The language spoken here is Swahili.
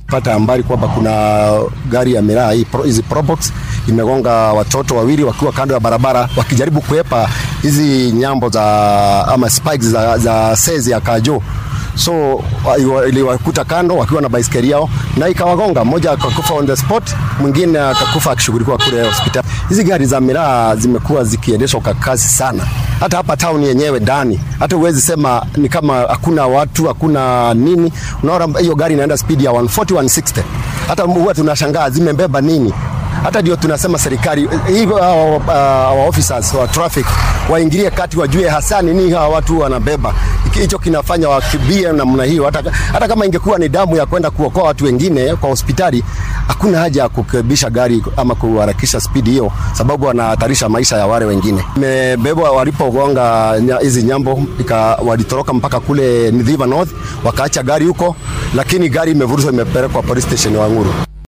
Pata habari kwamba kuna gari ya miraa hizi Probox imegonga watoto wawili wakiwa kando ya barabara wakijaribu kuepa hizi nyambo za ama spikes za sezi ya Kajo. So iliwakuta kando wakiwa na baiskeli yao na ikawagonga, mmoja akakufa on the spot, mwingine akakufa akishughulikiwa kule hospitali. Hizi gari za miraa zimekuwa zikiendeshwa kwa kasi sana. Hata hapa town yenyewe ndani, hata uwezi sema ni kama hakuna watu, hakuna nini. Unaona hiyo gari inaenda speed ya 140 160. Hata huwa tunashangaa zimebeba nini. Hata ndio tunasema serikali hii officers wa traffic waingilie kati, wajue hasa nini hawa watu wanabeba. Hicho kinafanya wakimbie namna hiyo. Hata kama ingekuwa ni damu ya kwenda kuokoa watu wengine kwa hospitali, hakuna haja ya kukebisha gari ama kuharakisha speed hiyo, sababu wanahatarisha maisha ya wale wengine. Imebebwa walipogonga hizi nyambo, walitoroka mpaka kule Nithi North, wakaacha gari huko, lakini gari imevuruswa imepelekwa police station ya Wanguru.